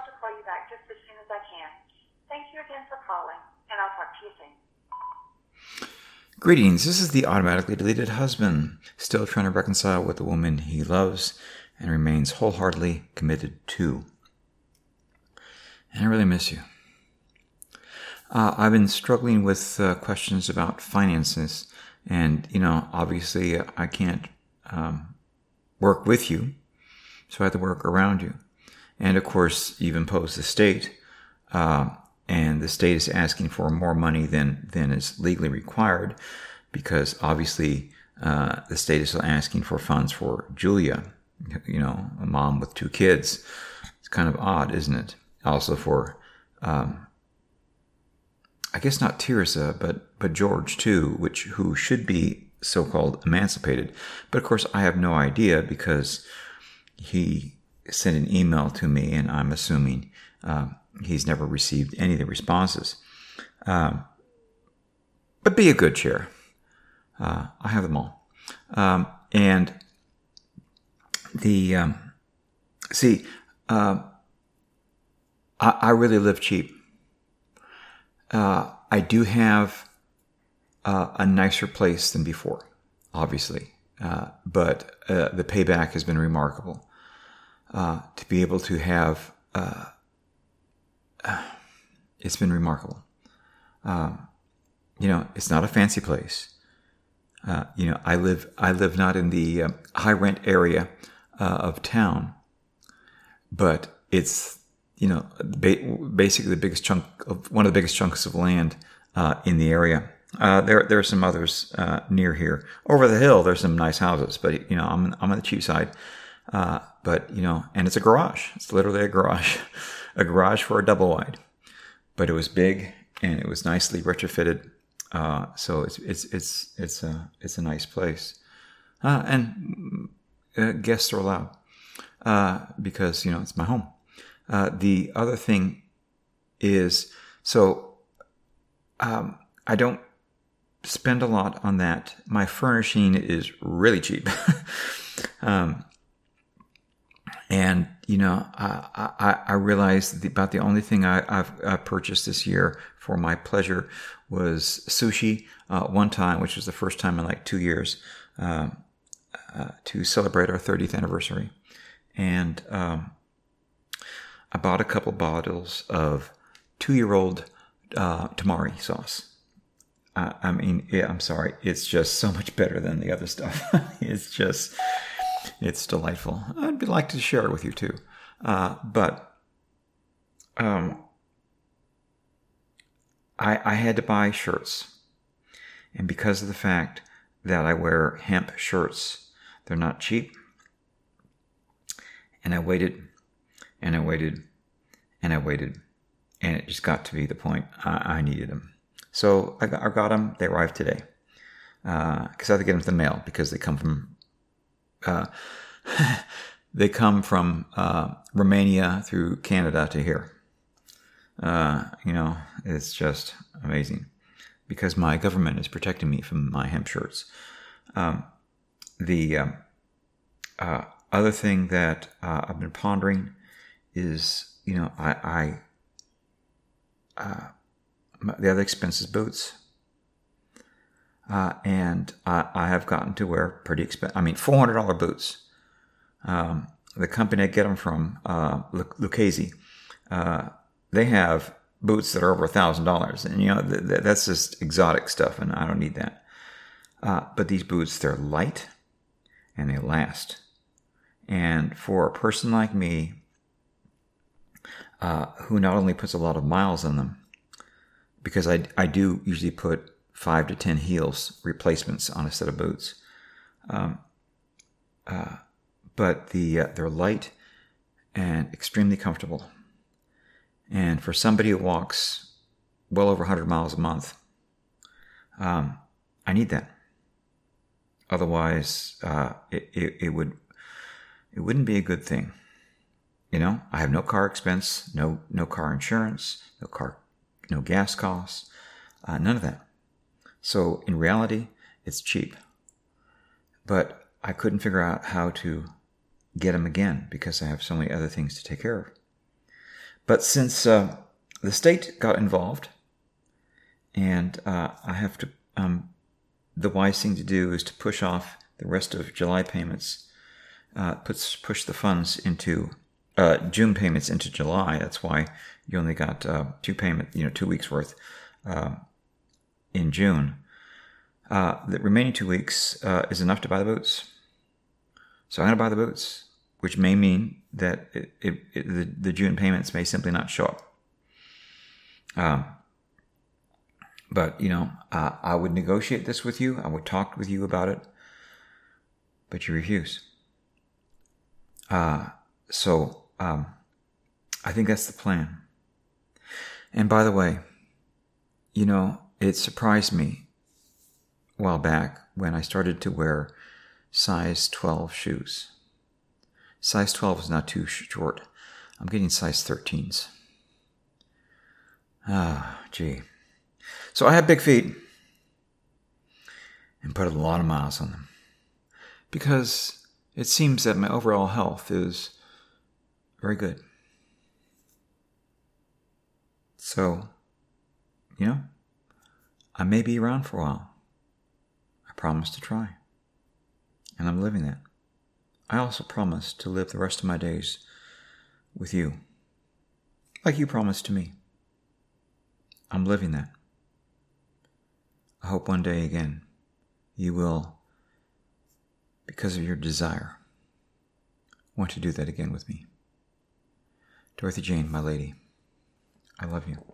hope to call you back just as soon as I can. Thank you again for calling, and I'll talk to you soon. Greetings, this is the automatically deleted husband, still trying to reconcile with the woman he loves and remains wholeheartedly committed to. And I really miss you. I've been struggling with questions about finances, and, obviously I can't work with you, so I have to work around you. And of course, you've imposed the state, and the state is asking for more money than is legally required, because obviously the state is still asking for funds for Julia, a mom with 2 kids. It's kind of odd, isn't it? Also for, I guess not Tirza, but George too, who should be so-called emancipated. But of course, I have no idea, because he sent an email to me, and I'm assuming he's never received any of the responses. But be a good chair. I have them all. And the I really live cheap. I do have a nicer place than before, obviously, but the payback has been remarkable. To be able to have, it's been remarkable. It's not a fancy place. I live not in the high rent area of town, but it's, basically the biggest chunk of one of the biggest chunks of land in the area. There are some others near here. Over the hill, there's some nice houses, but I'm on the cheap side. But and it's a garage. It's literally a garage, a garage for a double wide. But it was big, and it was nicely retrofitted. So it's a nice place, and guests are allowed because it's my home. The other thing is, I don't spend a lot on that. My furnishing is really cheap. And, I realized about the only thing I've purchased this year for my pleasure was sushi one time, which was the first time in like 2 years, to celebrate our 30th anniversary. And I bought a couple bottles of 2-year-old tamari sauce. I'm sorry. It's just so much better than the other stuff. It's delightful. I'd like to share it with you too. But I had to buy shirts. And because of the fact that I wear hemp shirts, they're not cheap. And I waited, and I waited, and I waited. And it just got to be the point I needed them. So I got them. They arrived today. Because I had to get them to the mail, because they come from Romania through Canada to here. It's just amazing, because my government is protecting me from my hemp shirts. The other thing that I've been pondering is, the other expense is boots. And I have gotten to wear pretty expensive, $400 boots. The company I get them from, Lucchese, they have boots that are over $1,000. And, that's just exotic stuff, and I don't need that. But these boots, they're light and they last. And for a person like me, who not only puts a lot of miles on them, because I do usually put 5 to 10 heels replacements on a set of boots. But they're light and extremely comfortable. And for somebody who walks well over 100 miles a month, I need that. Otherwise, it wouldn't be a good thing. I have no car expense, no car insurance, no gas costs, none of that. So in reality, it's cheap. But I couldn't figure out how to get them again, because I have so many other things to take care of. But since the state got involved, and I have to, the wise thing to do is to push off the rest of July payments, push the funds into June payments into July. That's why you only got 2 weeks worth in June. The remaining 2 weeks is enough to buy the boots. So I'm going to buy the boots, which may mean that the June payments may simply not show up. But, I would negotiate this with you. I would talk with you about it. But you refuse. So I think that's the plan. And by the way, it surprised me a while back when I started to wear size 12 shoes. Size 12 is not too short. I'm getting size 13s. Gee. So I have big feet and put a lot of miles on them because it seems that my overall health is very good. So, I may be around for a while. I promise to try. And I'm living that. I also promise to live the rest of my days with you, like you promised to me. I'm living that. I hope one day again you will, because of your desire, want to do that again with me. Dorothy Jane, my lady, I love you.